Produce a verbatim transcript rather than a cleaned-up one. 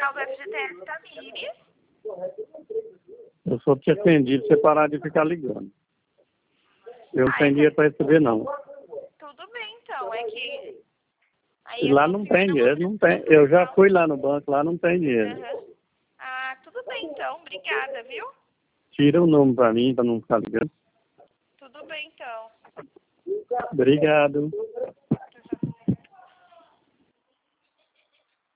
ligar o F G T S Tamires. Eu só te atendi pra você parar de ficar ligando. Eu não Ah, tenho é dinheiro que- pra receber, não. Tudo bem, então. É que... Aí E eu lá tô não tem pedindo dinheiro, você não tem. tudo, Eu já então. fui lá no banco, lá não tem dinheiro. Uhum. Ah, tudo bem, então. Obrigada, viu? Tira o número pra mim, pra não ficar ligando. Tudo bem, então. Obrigado.